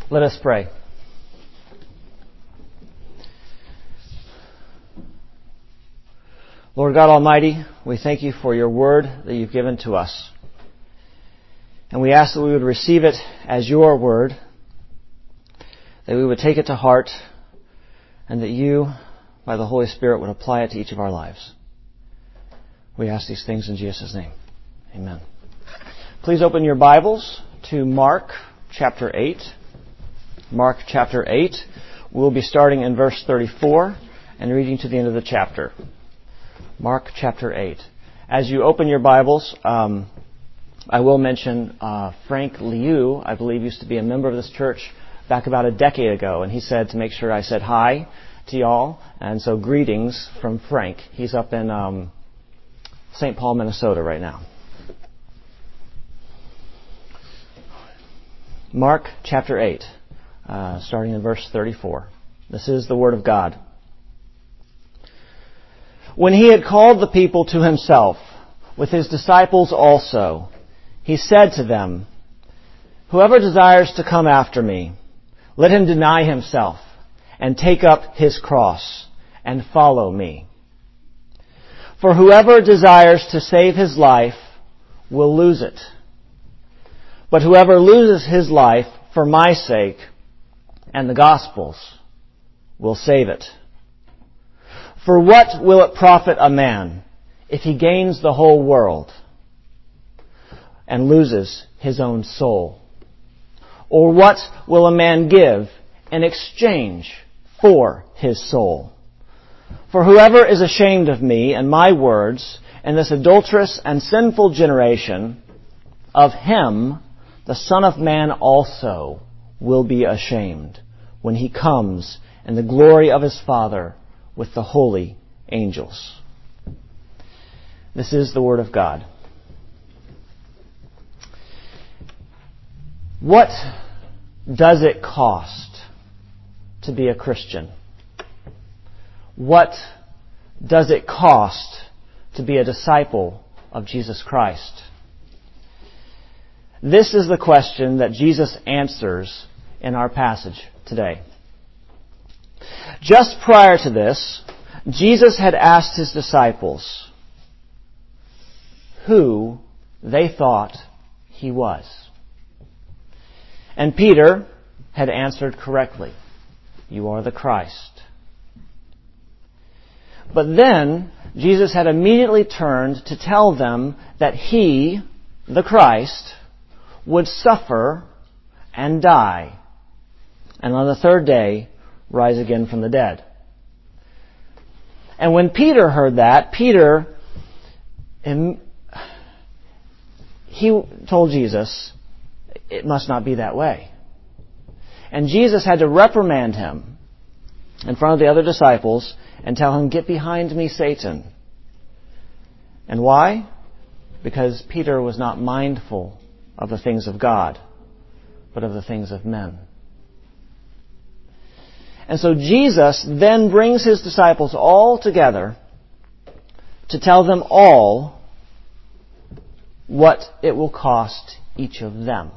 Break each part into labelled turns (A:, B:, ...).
A: Let us pray. Lord God Almighty, we thank you for your word that you've given to us. And we ask that we would receive it as your word, that we would take it to heart, and that you, by the Holy Spirit, would apply it to each of our lives. We ask these things in Jesus' name. Amen. Please open your Bibles to Mark chapter 8. Mark chapter 8. We'll be starting in verse 34 and reading to the end of the chapter. Mark chapter 8. As you open your Bibles, I will mention Frank Liu, I believe, used to be a member of this church back about a decade ago, and he said to make sure I said hi to y'all, and so greetings from Frank. He's up in St. Paul, Minnesota right now. Mark chapter 8, starting in verse 34. This is the Word of God. When he had called the people to himself, with his disciples also, he said to them, "Whoever desires to come after me, let him deny himself and take up his cross and follow me. For whoever desires to save his life will lose it. But whoever loses his life for my sake and the gospel's will save it. For what will it profit a man if he gains the whole world and loses his own soul? Or what will a man give in exchange for his soul? For whoever is ashamed of me and my words in this adulterous and sinful generation, of him the Son of Man also will be ashamed when he comes in the glory of his Father with the holy angels." This is the Word of God. What does it cost to be a Christian? What does it cost to be a disciple of Jesus Christ? This is the question that Jesus answers in our passage today. Just prior to this, Jesus had asked his disciples who they thought he was. And Peter had answered correctly, "You are the Christ." But then Jesus had immediately turned to tell them that he, the Christ, would suffer and die, and on the third day rise again from the dead. And when Peter heard that, he told Jesus, it must not be that way. And Jesus had to reprimand him in front of the other disciples and tell him, "Get behind me, Satan." And why? Because Peter was not mindful of the things of God, but of the things of men. And so Jesus then brings his disciples all together to tell them all what it will cost each of them.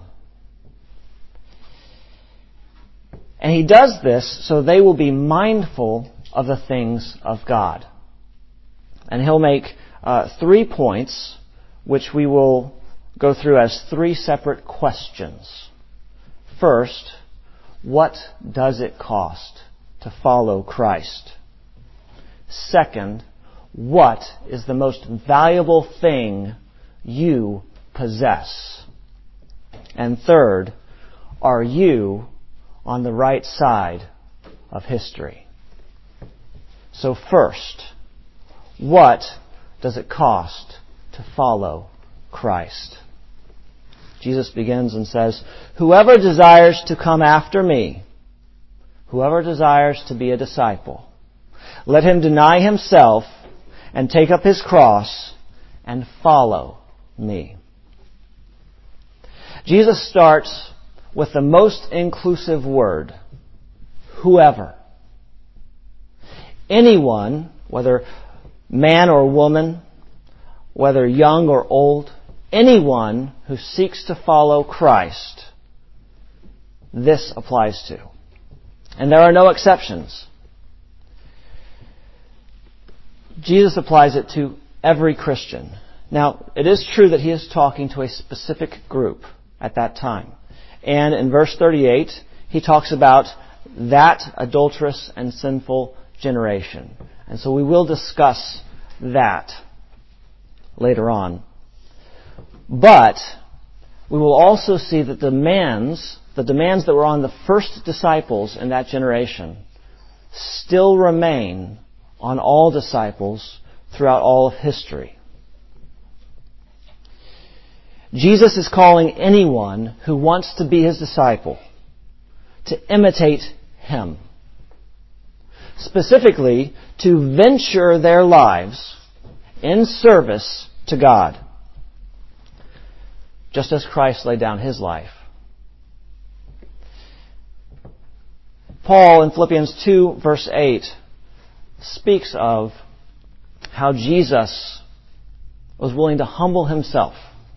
A: And he does this so they will be mindful of the things of God. And he'll make 3 points, which we will go through as 3 separate questions. First, what does it cost to follow Christ? Second, what is the most valuable thing you possess? And third, are you on the right side of history? So first, what does it cost to follow Christ? Jesus begins and says, "Whoever desires to come after me, whoever desires to be a disciple, let him deny himself and take up his cross and follow me." Jesus starts with the most inclusive word, whoever. Anyone, whether man or woman, whether young or old, anyone who seeks to follow Christ this applies to. And there are no exceptions. Jesus applies it to every Christian. Now, it is true that he is talking to a specific group at that time. And in verse 38, he talks about that adulterous and sinful generation. And so we will discuss that later on. But we will also see that the demands that were on the first disciples in that generation still remain on all disciples throughout all of history. Jesus is calling anyone who wants to be his disciple to imitate him. Specifically, to venture their lives in service to God, just as Christ laid down his life. Paul in Philippians 2 verse 8 speaks of how Jesus was willing to humble himself.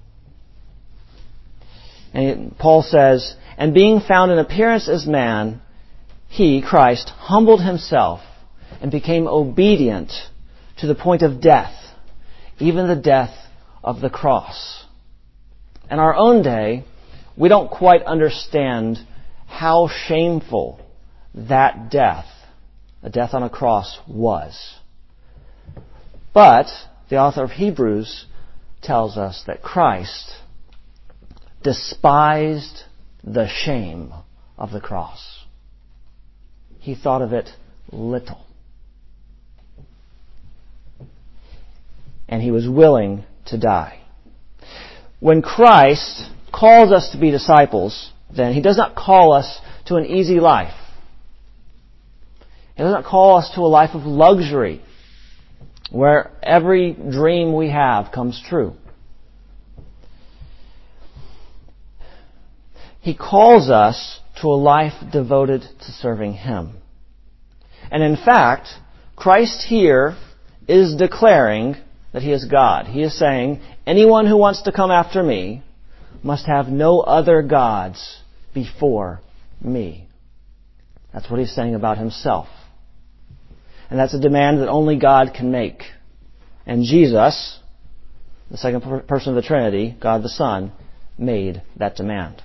A: And Paul says, "And being found in appearance as man, he, Christ, humbled himself and became obedient to the point of death, even the death of the cross." In our own day, we don't quite understand how shameful that death, the death on a cross, was. But the author of Hebrews tells us that Christ despised the shame of the cross. He thought of it little. And he was willing to die. When Christ calls us to be disciples, then he does not call us to an easy life. He does not call us to a life of luxury where every dream we have comes true. He calls us to a life devoted to serving him. And in fact, Christ here is declaring that he is God. He is saying, anyone who wants to come after me must have no other gods before me. That's what he's saying about himself. And that's a demand that only God can make. And Jesus, the second person of the Trinity, God the Son, made that demand.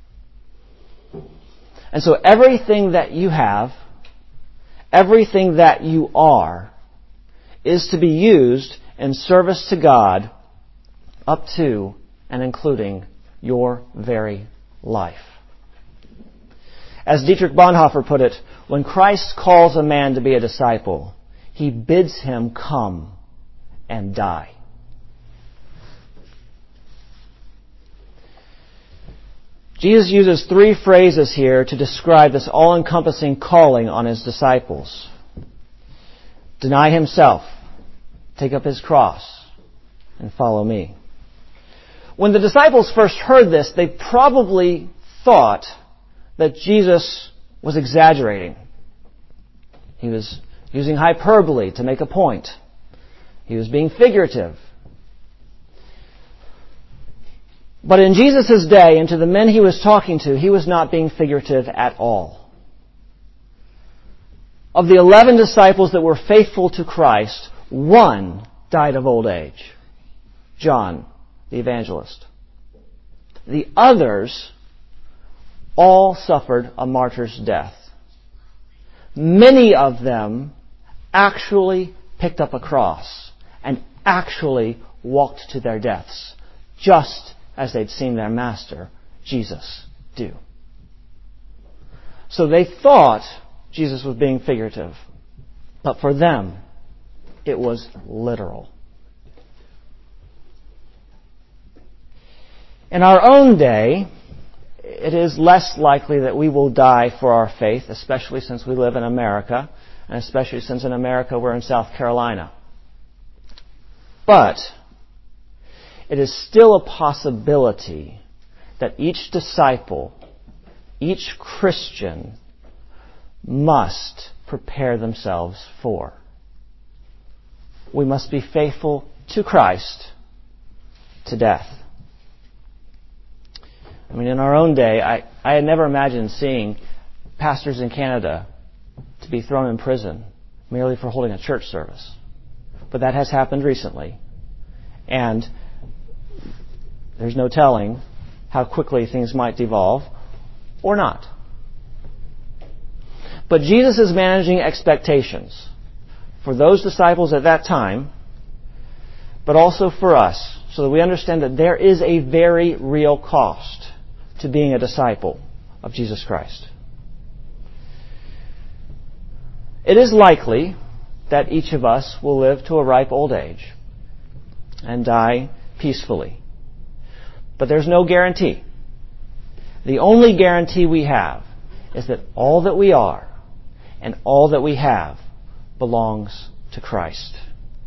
A: And so everything that you have, everything that you are, is to be used in service to God up to and including your very life. As Dietrich Bonhoeffer put it, when Christ calls a man to be a disciple, he bids him come and die. Jesus uses three phrases here to describe this all-encompassing calling on his disciples. Deny himself, take up his cross, and follow me. When the disciples first heard this, they probably thought that Jesus was exaggerating. He was using hyperbole to make a point. He was being figurative. But in Jesus' day, and to the men he was talking to, he was not being figurative at all. Of the 11 disciples that were faithful to Christ, one died of old age. John, the evangelist. The others all suffered a martyr's death. Many of them actually picked up a cross and actually walked to their deaths, just as they'd seen their master, Jesus, do. So they thought Jesus was being figurative, but for them, it was literal. In our own day, it is less likely that we will die for our faith, especially since we live in America, and especially since in America we're in South Carolina. But it is still a possibility that each disciple, each Christian, must prepare themselves for. We must be faithful to Christ to death. I mean, in our own day, I had never imagined seeing pastors in Canada to be thrown in prison merely for holding a church service. But that has happened recently. And there's no telling how quickly things might devolve or not. But Jesus is managing expectations for those disciples at that time, but also for us, so that we understand that there is a very real cost to being a disciple of Jesus Christ. It is likely that each of us will live to a ripe old age and die peacefully. But there's no guarantee. The only guarantee we have is that all that we are and all that we have belongs to Christ.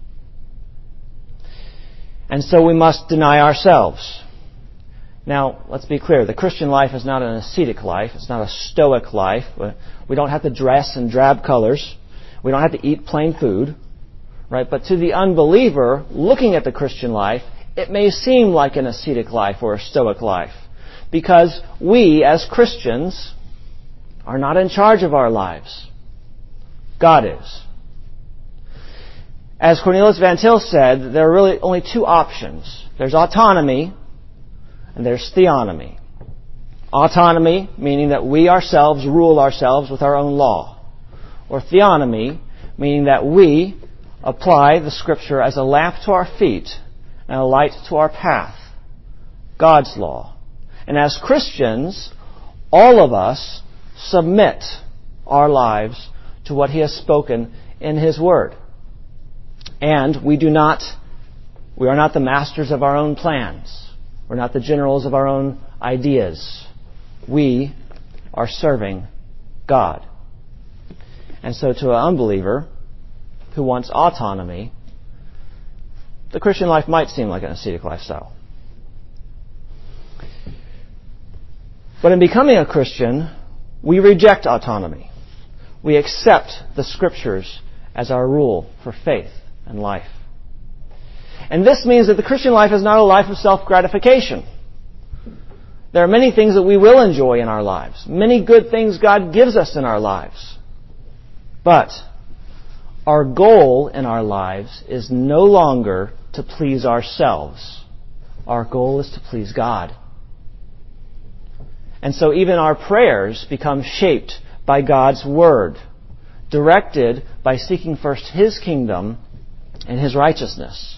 A: And so we must deny ourselves. Now, let's be clear. The Christian life is not an ascetic life. It's not a stoic life. We don't have to dress in drab colors. We don't have to eat plain food. Right? But to the unbeliever, looking at the Christian life, it may seem like an ascetic life or a stoic life. Because we, as Christians, are not in charge of our lives. God is. As Cornelius Van Til said, there are really only two options. There's autonomy and there's theonomy. Autonomy, meaning that we ourselves rule ourselves with our own law. Or theonomy, meaning that we apply the Scripture as a lamp to our feet and a light to our path. God's law. And as Christians, all of us submit our lives to what He has spoken in His Word. And we are not the masters of our own plans. We're not the generals of our own ideas. We are serving God. And so to an unbeliever who wants autonomy, the Christian life might seem like an ascetic lifestyle. But in becoming a Christian, we reject autonomy. We accept the Scriptures as our rule for faith and life. And this means that the Christian life is not a life of self-gratification. There are many things that we will enjoy in our lives. Many good things God gives us in our lives. But our goal in our lives is no longer to please ourselves. Our goal is to please God. And so even our prayers become shaped by God's Word, directed by seeking first His kingdom and His righteousness.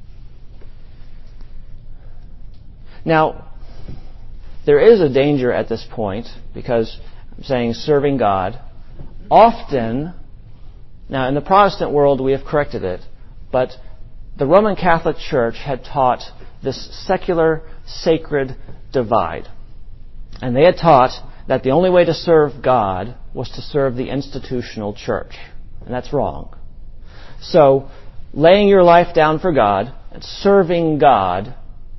A: Now, there is a danger at this point, because I'm saying serving God. Often, now in the Protestant world we have corrected it, but the Roman Catholic Church had taught this secular, sacred divide. And they had taught that the only way to serve God was to serve the institutional church. And that's wrong. So, laying your life down for God and serving God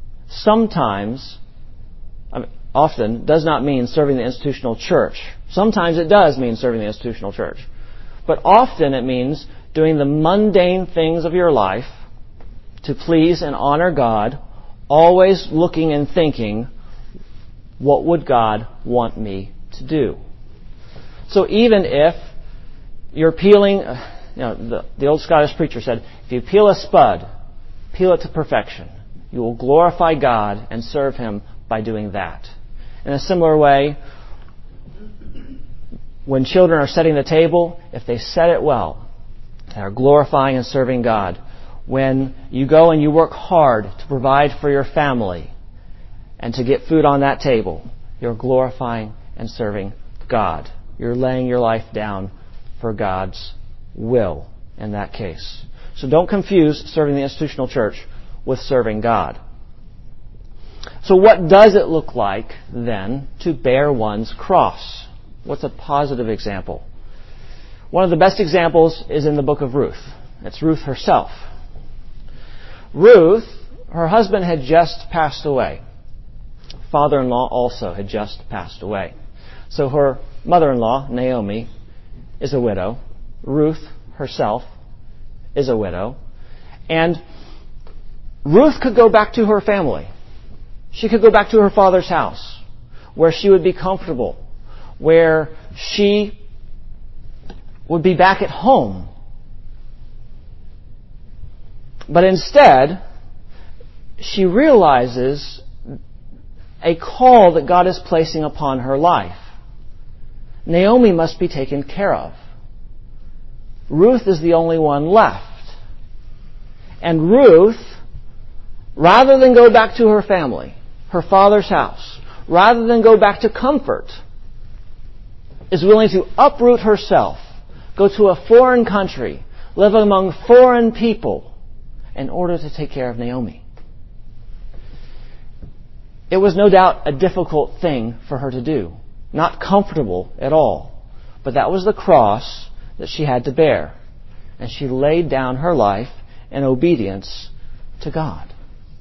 A: often does not mean serving the institutional church. Sometimes it does mean serving the institutional church. But often it means doing the mundane things of your life to please and honor God, always looking and thinking, what would God want me to do? So even if you're peeling, the old Scottish preacher said, if you peel a spud, peel it to perfection. You will glorify God and serve Him by doing that. In a similar way, when children are setting the table, if they set it well, they are glorifying and serving God. When you go and you work hard to provide for your family and to get food on that table, you're glorifying and serving God. You're laying your life down for God's will in that case. So don't confuse serving the institutional church with serving God. So what does it look like, then, to bear one's cross? What's a positive example? One of the best examples is in the book of Ruth. It's Ruth herself. Ruth, her husband had just passed away. Father-in-law also had just passed away. So her mother-in-law, Naomi, is a widow. Ruth herself is a widow. And Ruth could go back to her family. She could go back to her father's house. where she would be comfortable, where she would be back at home. But instead, she realizes a call that God is placing upon her life. Naomi must be taken care of. Ruth is the only one left. And Ruth, rather than go back to her family, her father's house, rather than go back to comfort, is willing to uproot herself, go to a foreign country, live among foreign people in order to take care of Naomi. It was no doubt a difficult thing for her to do, not comfortable at all, but that was the cross that she had to bear, and she laid down her life in obedience to God.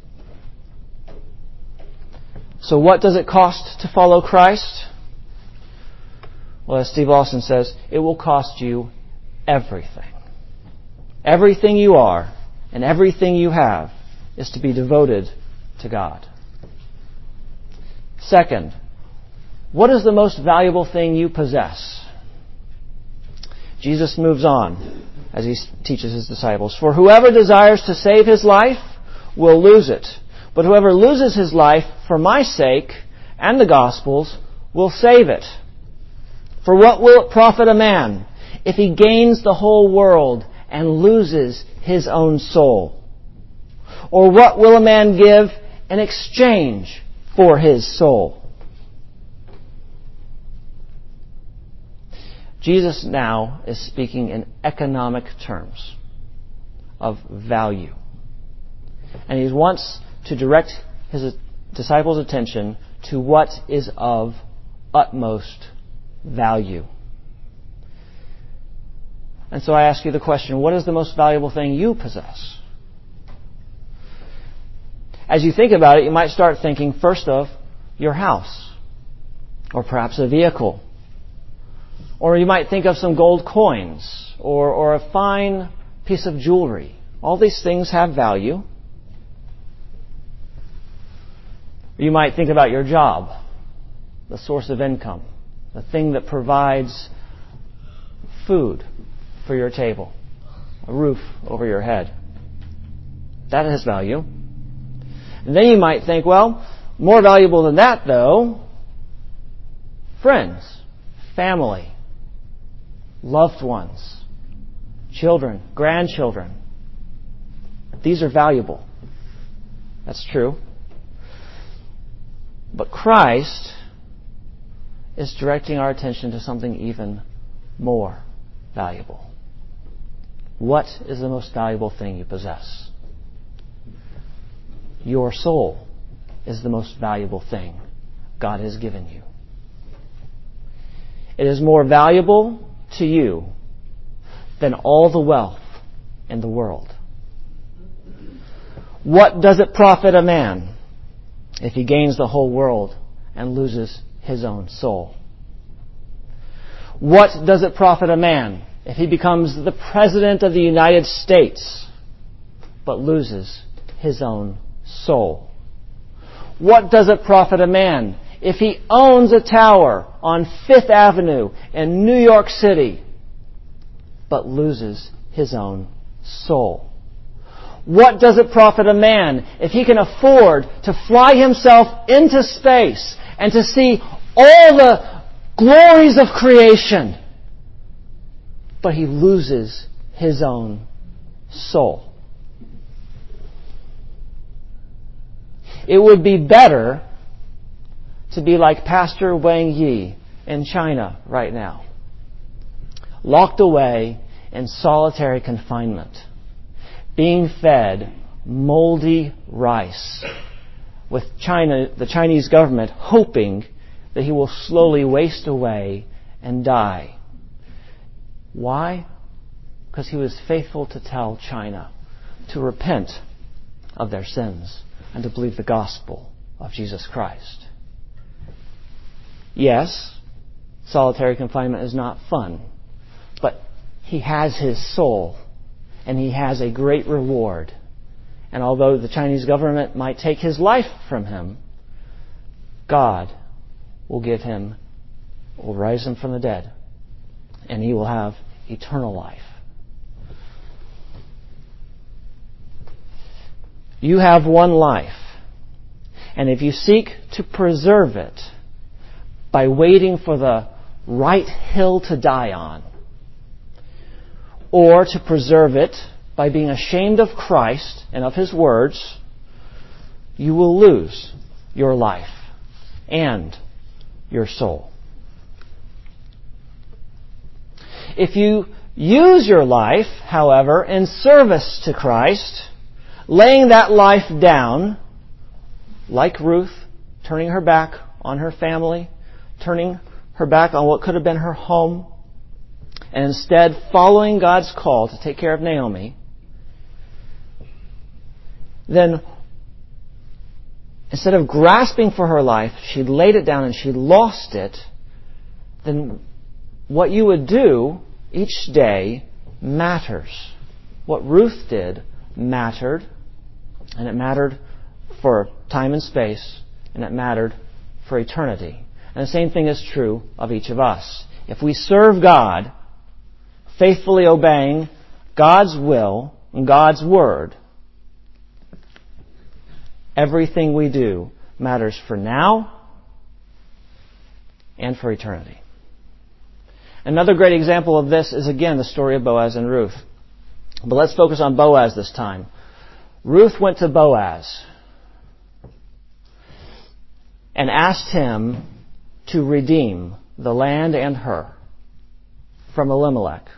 A: So what does it cost to follow Christ? Well, as Steve Lawson says, it will cost you everything. Everything you are and everything you have is to be devoted to God. Second, what is the most valuable thing you possess? Jesus moves on as he teaches his disciples. For whoever desires to save his life will lose it. But whoever loses his life for my sake and the gospel's will save it. For what will it profit a man if he gains the whole world and loses his own soul? Or what will a man give in exchange for his soul? Jesus now is speaking in economic terms of value. And he wants to direct his disciples' attention to what is of utmost value. And so I ask you the question, what is the most valuable thing you possess? As you think about it, you might start thinking first of your house, or perhaps a vehicle. Or you might think of some gold coins, or a fine piece of jewelry. All these things have value. You might think about your job, the source of income, the thing that provides food for your table, a roof over your head. That has value. And then you might think, well, more valuable than that, though, friends, family, loved ones, children, grandchildren. These are valuable. That's true. But Christ is directing our attention to something even more valuable. What is the most valuable thing you possess? Your soul is the most valuable thing God has given you. It is more valuable to you than all the wealth in the world. What does it profit a man if he gains the whole world and loses his own soul? What does it profit a man if he becomes the President of the United States but loses his own soul? What does it profit a man if he owns a tower on Fifth Avenue in New York City but loses his own soul? What does it profit a man if he can afford to fly himself into space and to see all the glories of creation, but he loses his own soul? It would be better to be like Pastor Wang Yi in China right now, locked away in solitary confinement, being fed moldy rice, with the Chinese government hoping that he will slowly waste away and die. Why? Because he was faithful to tell China to repent of their sins and to believe the gospel of Jesus Christ. Yes, solitary confinement is not fun, but he has his soul, and he has a great reward. And although the Chinese government might take his life from him, God will raise him from the dead, and he will have eternal life. You have one life, and if you seek to preserve it by waiting for the right hill to die on, or to preserve it by being ashamed of Christ and of His words, you will lose your life and your soul. If you use your life, however, in service to Christ, laying that life down, like Ruth, turning her back on her family, turning her back on what could have been her home, and instead following God's call to take care of Naomi, then instead of grasping for her life, she laid it down and she lost it, then what you would do each day matters. What Ruth did mattered, and it mattered for time and space, and it mattered for eternity. And the same thing is true of each of us. If we serve God, faithfully obeying God's will and God's word, everything we do matters for now and for eternity. Another great example of this is, again, the story of Boaz and Ruth. But let's focus on Boaz this time. Ruth went to Boaz and asked him to redeem the land and her from Elimelech.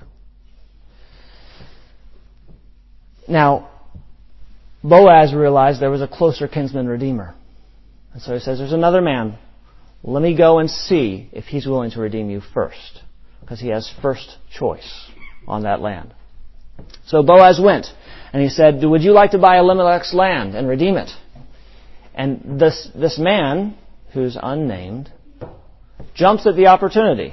A: Now, Boaz realized there was a closer kinsman redeemer. And so he says, there's another man. Let me go and see if he's willing to redeem you first, because he has first choice on that land. So Boaz went, and he said, would you like to buy Elimelech's land and redeem it? And this man, who's unnamed, jumps at the opportunity.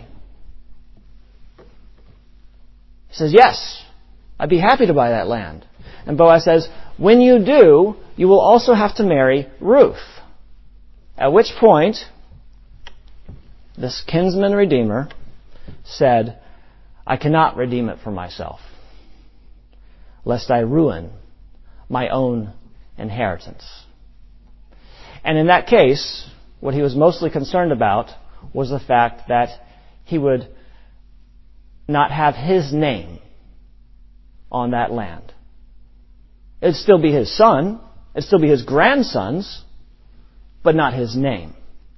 A: He says, yes, I'd be happy to buy that land. And Boaz says, when you do, you will also have to marry Ruth. At which point, this kinsman redeemer said, I cannot redeem it for myself, lest I ruin my own inheritance. And in that case, what he was mostly concerned about was the fact that he would not have his name on that land. It'd still be his son, it'd still be his grandson's, but not his name.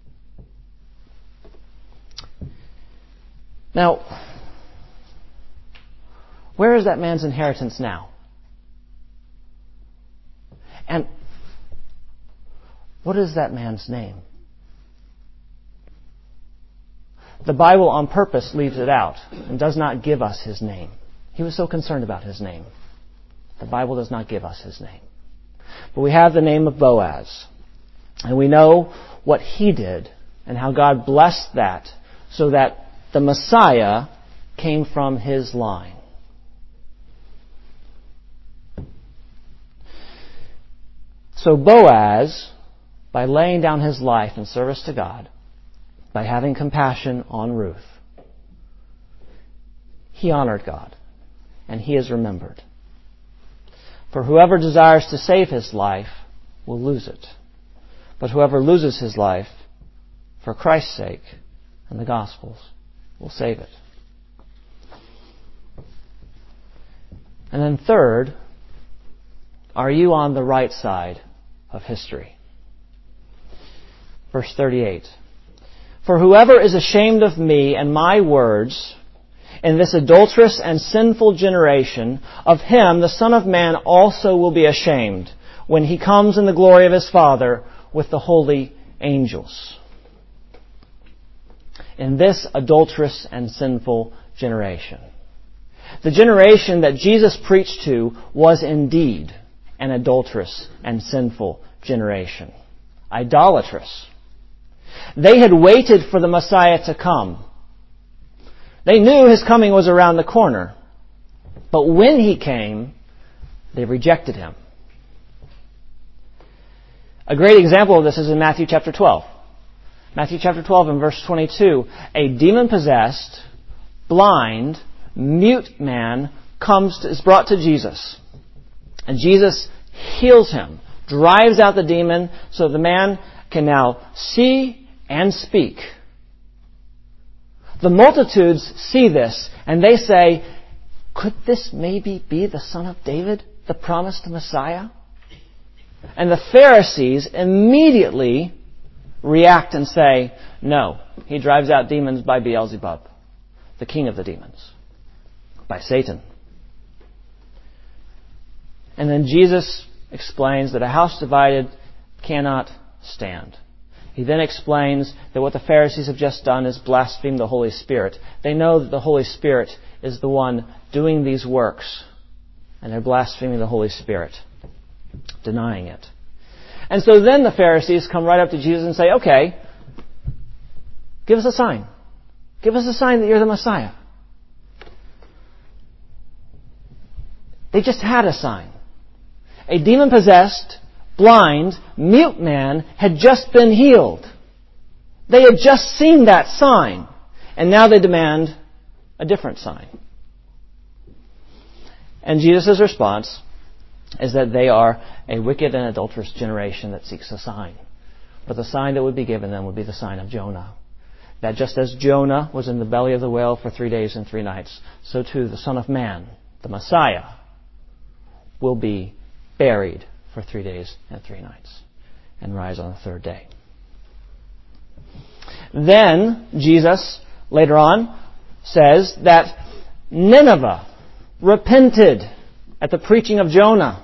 A: Now, where is that man's inheritance now? And what is that man's name? The Bible on purpose leaves it out and does not give us his name. He was so concerned about his name. The Bible does not give us his name. But we have the name of Boaz. And we know what he did and how God blessed that so that the Messiah came from his line. So Boaz, by laying down his life in service to God, by having compassion on Ruth, he honored God, and he is remembered. For whoever desires to save his life will lose it. But whoever loses his life for Christ's sake and the Gospel's will save it. And then third, are you on the right side of history? Verse 38. For whoever is ashamed of me and my words in this adulterous and sinful generation, of him the Son of Man also will be ashamed when he comes in the glory of his Father with the holy angels. In this adulterous and sinful generation. The generation that Jesus preached to was indeed an adulterous and sinful generation. Idolatrous. They had waited for the Messiah to come. They knew his coming was around the corner. But when he came, they rejected him. A great example of this is in Matthew chapter 12. Matthew chapter 12 and verse 22, a demon-possessed, blind, mute man is brought to Jesus. And Jesus heals him, drives out the demon, so the man can now see and speak. The multitudes see this, and they say, could this maybe be the Son of David, the promised Messiah? And the Pharisees immediately react and say, no, he drives out demons by Beelzebub, the king of the demons, by Satan. And then Jesus explains that a house divided cannot stand. He then explains that what the Pharisees have just done is blaspheme the Holy Spirit. They know that the Holy Spirit is the one doing these works, and they're blaspheming the Holy Spirit, denying it. And so then the Pharisees come right up to Jesus and say, okay, give us a sign. Give us a sign that you're the Messiah. They just had a sign. A demon-possessed, blind, mute man had just been healed. They had just seen that sign, and now they demand a different sign. And Jesus' response is that they are a wicked and adulterous generation that seeks a sign. But the sign that would be given them would be the sign of Jonah. That just as Jonah was in the belly of the whale for 3 days and 3 nights, so too the Son of Man, the Messiah, will be buried for 3 days and 3 nights and rise on the third day. Then Jesus, later on, says that Nineveh repented at the preaching of Jonah.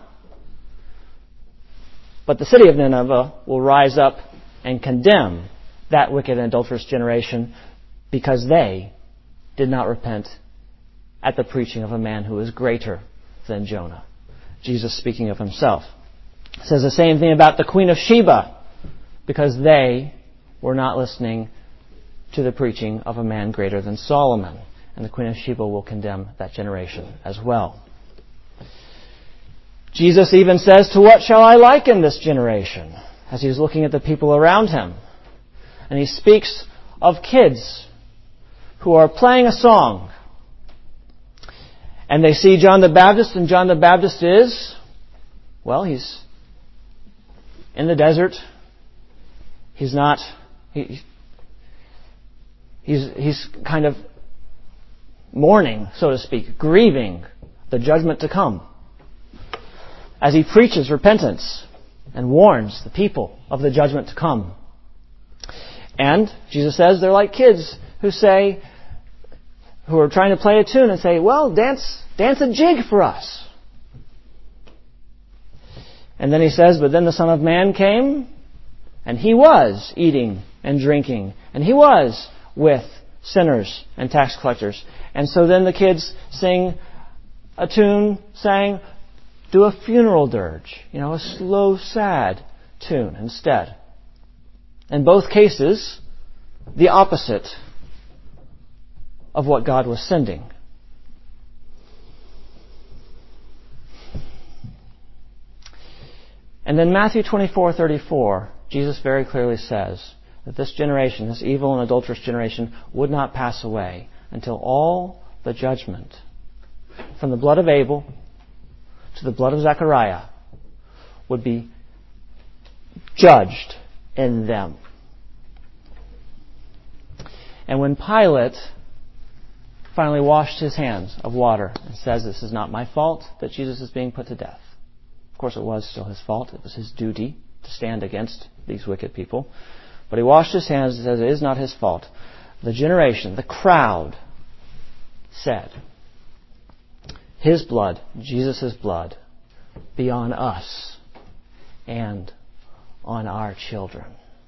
A: But the city of Nineveh will rise up and condemn that wicked and adulterous generation because they did not repent at the preaching of a man who is greater than Jonah. Jesus speaking of himself says the same thing about the Queen of Sheba because they were not listening to the preaching of a man greater than Solomon. And the Queen of Sheba will condemn that generation as well. Jesus even says, to what shall I liken this generation? As he's looking at the people around him. And he speaks of kids who are playing a song. And they see John the Baptist, and John the Baptist is, well, he's in the desert. He's not, he's kind of mourning, so to speak, grieving the judgment to come, as he preaches repentance and warns the people of the judgment to come. And Jesus says they're like kids who are trying to play a tune and say, well, dance a jig for us. And then he says, but then the Son of Man came, and he was eating and drinking, and he was with sinners and tax collectors. And so then the kids sing a tune saying, do a funeral dirge, a slow, sad tune instead. In both cases, the opposite of what God was sending. And then Matthew 24:34, Jesus very clearly says that this generation, this evil and adulterous generation, would not pass away until all the judgment, from the blood of Abel to the blood of Zechariah, would be judged in them. And when Pilate finally washed his hands of water and says, this is not my fault that Jesus is being put to death. Of course, it was still his fault. It was his duty to stand against these wicked people. But he washed his hands and says it is not his fault. The generation, the crowd, said, his blood, Jesus' blood, be on us and on our children.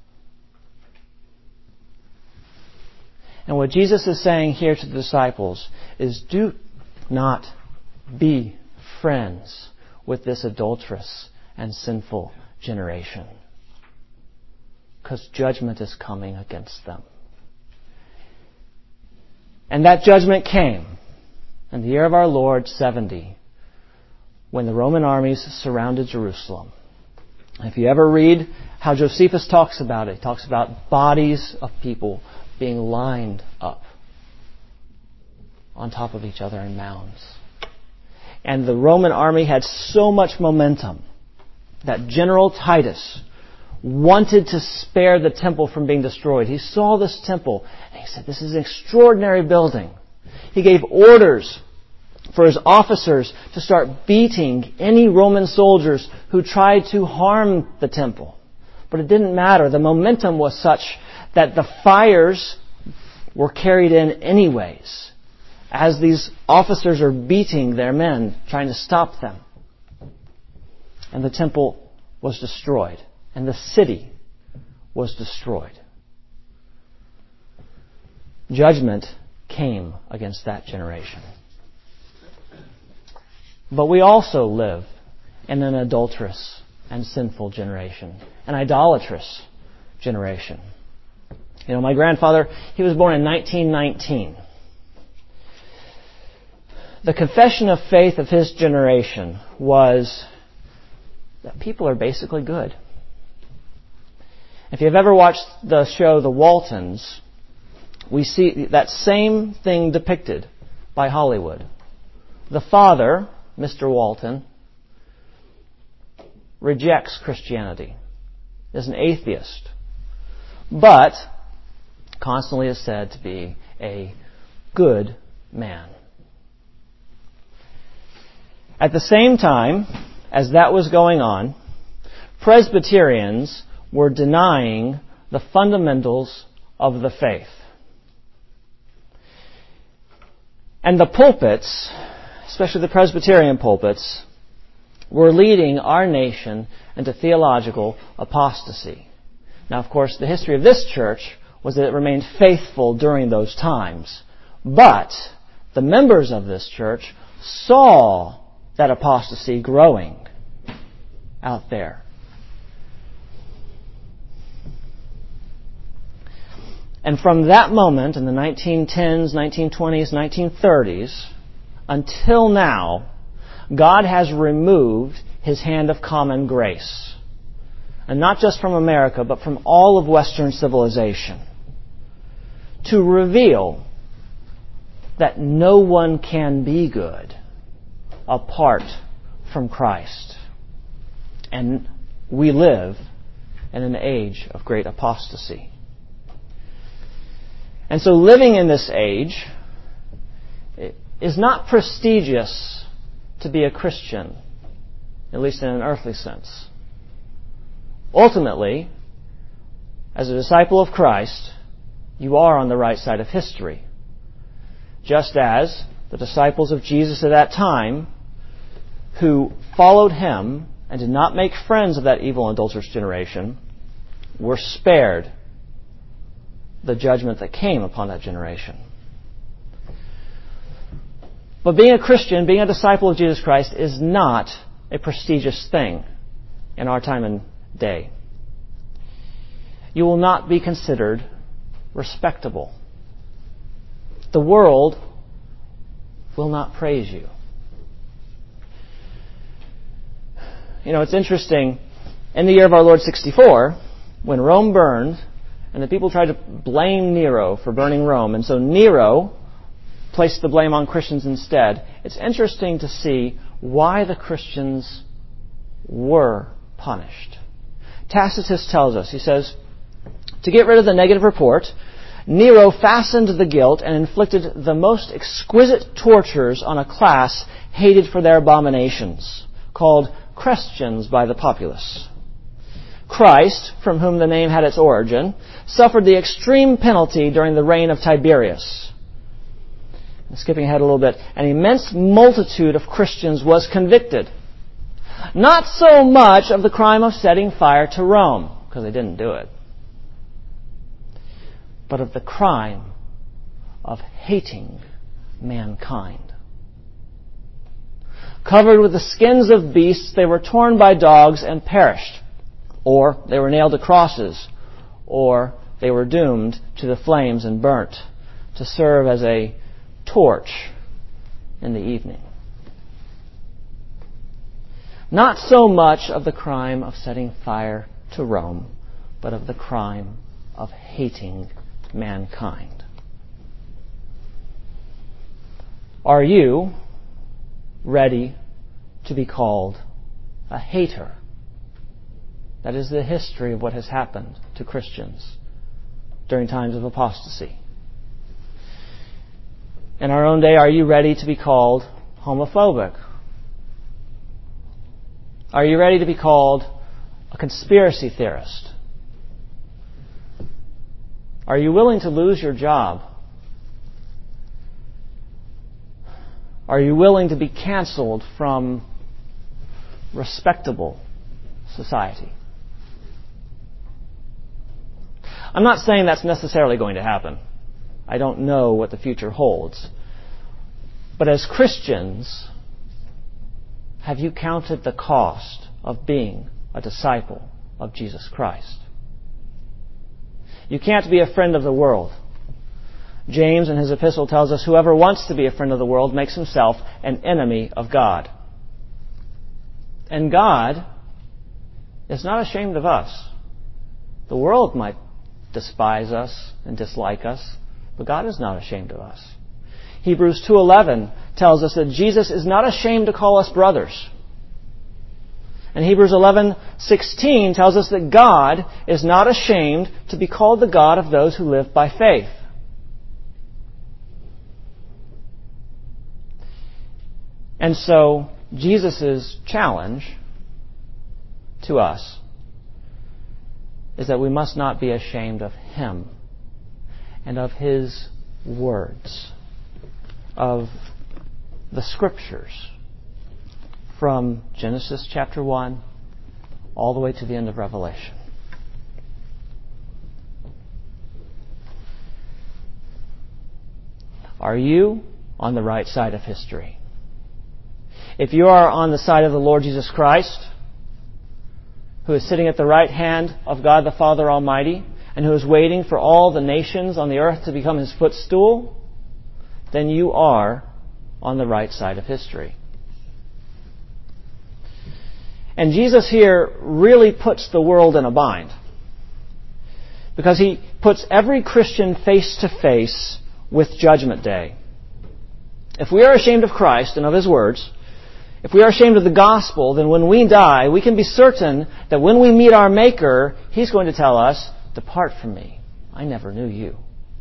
A: And what Jesus is saying here to the disciples is, do not be friends with this adulterous and sinful generation, because judgment is coming against them. And that judgment came in the year of our Lord 70, when the Roman armies surrounded Jerusalem. If you ever read how Josephus talks about it, he talks about bodies of people being lined up on top of each other in mounds. And the Roman army had so much momentum that General Titus wanted to spare the temple from being destroyed. He saw this temple and he said, "This is an extraordinary building." He gave orders for his officers to start beating any Roman soldiers who tried to harm the temple. But it didn't matter. The momentum was such that the fires were carried in anyways, as these officers are beating their men, trying to stop them. And the temple was destroyed, and the city was destroyed. Judgment came against that generation. But we also live in an adulterous and sinful generation, an idolatrous generation. You know, my grandfather, he was born in 1919. The confession of faith of his generation was that people are basically good. If you've ever watched the show The Waltons, we see that same thing depicted by Hollywood. The father, Mr. Walton, rejects Christianity, is an atheist, but constantly is said to be a good man. At the same time as that was going on, Presbyterians were denying the fundamentals of the faith. And the pulpits, especially the Presbyterian pulpits, were leading our nation into theological apostasy. Now, of course, the history of this church was that it remained faithful during those times. But the members of this church saw that apostasy growing out there. And from that moment in the 1910s, 1920s, 1930s, until now, God has removed His hand of common grace. And not just from America, but from all of Western civilization. To reveal that no one can be good apart from Christ. And we live in an age of great apostasy. And so living in this age is not prestigious to be a Christian, at least in an earthly sense. Ultimately, as a disciple of Christ, you are on the right side of history. Just as the disciples of Jesus at that time, who followed Him and did not make friends of that evil and adulterous generation, were spared the judgment that came upon that generation. But being a Christian, being a disciple of Jesus Christ, is not a prestigious thing in our time and day. You will not be considered respectable. The world will not praise you. You know, it's interesting. In the year of our Lord 64, when Rome burned, and the people tried to blame Nero for burning Rome, and so Nero placed the blame on Christians instead. It's interesting to see why the Christians were punished. Tacitus tells us, he says, to get rid of the negative report, Nero fastened the guilt and inflicted the most exquisite tortures on a class hated for their abominations, called Christians by the populace. Christ, from whom the name had its origin, suffered the extreme penalty during the reign of Tiberius. Skipping ahead a little bit, an immense multitude of Christians was convicted. Not so much of the crime of setting fire to Rome, because they didn't do it, but of the crime of hating mankind. Covered with the skins of beasts, they were torn by dogs and perished. Or they were nailed to crosses, or they were doomed to the flames and burnt to serve as a torch in the evening. Not so much of the crime of setting fire to Rome, but of the crime of hating mankind. Are you ready to be called a hater? That is the history of what has happened to Christians during times of apostasy. In our own day, are you ready to be called homophobic? Are you ready to be called a conspiracy theorist? Are you willing to lose your job? Are you willing to be canceled from respectable society? I'm not saying that's necessarily going to happen. I don't know what the future holds. But as Christians, have you counted the cost of being a disciple of Jesus Christ? You can't be a friend of the world. James in his epistle tells us, whoever wants to be a friend of the world makes himself an enemy of God. And God is not ashamed of us. The world might despise us and dislike us, but God is not ashamed of us. Hebrews 2:11 tells us that Jesus is not ashamed to call us brothers. And Hebrews 11:16 tells us that God is not ashamed to be called the God of those who live by faith. And so, Jesus' challenge to us is that we must not be ashamed of Him and of His words, of the Scriptures, from Genesis chapter 1 all the way to the end of Revelation. Are you on the right side of history? If you are on the side of the Lord Jesus Christ, who is sitting at the right hand of God the Father Almighty, and who is waiting for all the nations on the earth to become His footstool, then you are on the right side of history. And Jesus here really puts the world in a bind, because He puts every Christian face to face with Judgment Day. If we are ashamed of Christ and of His words, if we are ashamed of the gospel, then when we die, we can be certain that when we meet our Maker, He's going to tell us, "Depart from me, I never knew you."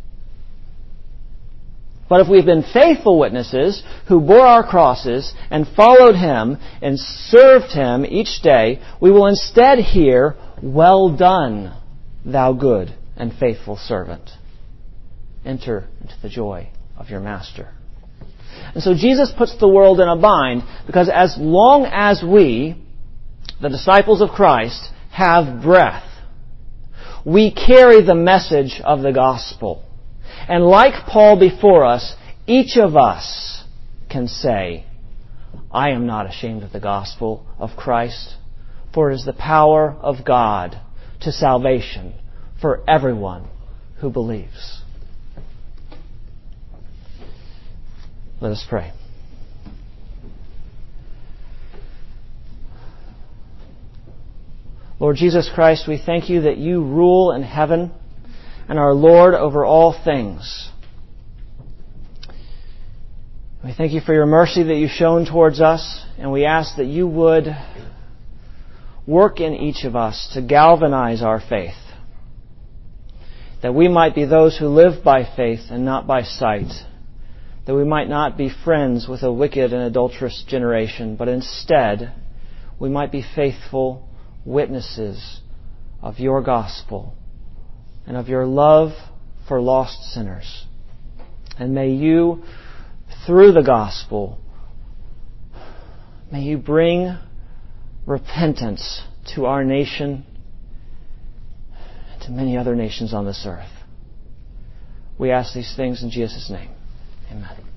A: But if we've been faithful witnesses who bore our crosses and followed Him and served Him each day, we will instead hear, "Well done, thou good and faithful servant. Enter into the joy of your Master." And so Jesus puts the world in a bind, because as long as we, the disciples of Christ, have breath, we carry the message of the gospel. And like Paul before us, each of us can say, "I am not ashamed of the gospel of Christ, for it is the power of God to salvation for everyone who believes." Let us pray. Lord Jesus Christ, we thank You that You rule in heaven and are Lord over all things. We thank You for Your mercy that You've shown towards us, and we ask that You would work in each of us to galvanize our faith, that we might be those who live by faith and not by sight, that we might not be friends with a wicked and adulterous generation, but instead we might be faithful witnesses of Your gospel and of Your love for lost sinners. And may You, through the gospel, may You bring repentance to our nation and to many other nations on this earth. We ask these things in Jesus' name. Amen.